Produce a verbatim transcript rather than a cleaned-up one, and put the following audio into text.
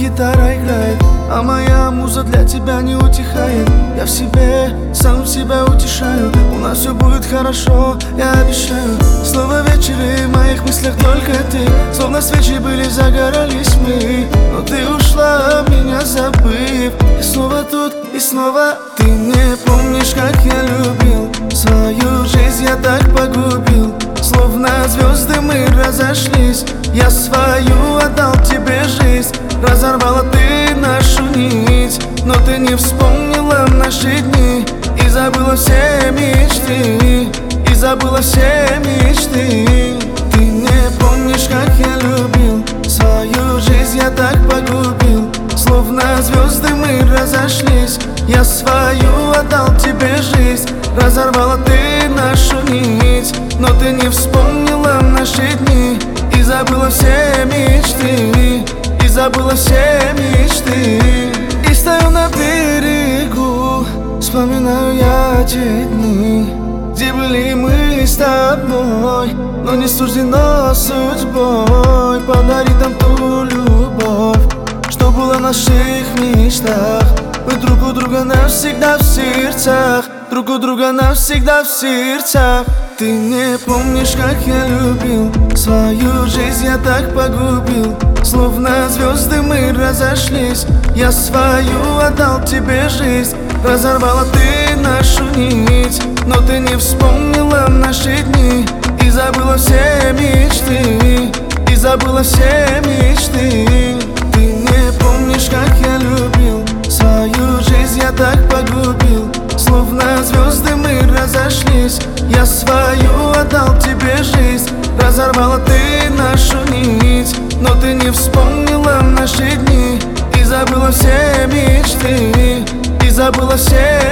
гитара играет, а моя муза для тебя не утихает. Я в себе, сам себя утешаю. У нас все будет хорошо, я обещаю. Снова вечер, и в моих мыслях только ты. Словно свечи были, загорались мы, но ты ушла, меня забыв. И снова тут, и снова ты не помнишь, как я любил. Свою жизнь я так погубил. Словно звезды мы разошлись. Я свою отдал тебе жизнь. Разорвала ты нашу нить, но ты не вспомнила наши дни. И забыла все мечты, и забыла все мечты. Ты не помнишь, как я любил. Свою жизнь я так погубил. Словно звезды мы разошлись. Я свою отдал тебе жизнь. Разорвала ты нашу нить, но ты не вспомнила наши дни. И забыла все мечты, и забыла все мечты. И стою на берегу, вспоминаю я те дни, где были мы с тобой, но не суждено судьбой подарить нам ту любовь, что была в наших мечтах. Мы друг у друга навсегда в сердцах, друг у друга навсегда в сердцах. Ты не помнишь, как я любил. Свою жизнь я так погубил. Словно звезды мы разошлись. Я свою отдал тебе жизнь. Разорвала ты нашу нить, но ты не вспомнила наши дни. И забыла все мечты, и забыла все мечты. Ты не помнишь, как я любил. Свою жизнь я так погубил. Словно звезды мы разошлись. Я свою отдал тебе жизнь. Разорвала ты нашу нить, но ты не вспомнила наши дни. И забыла все мечты, и забыла все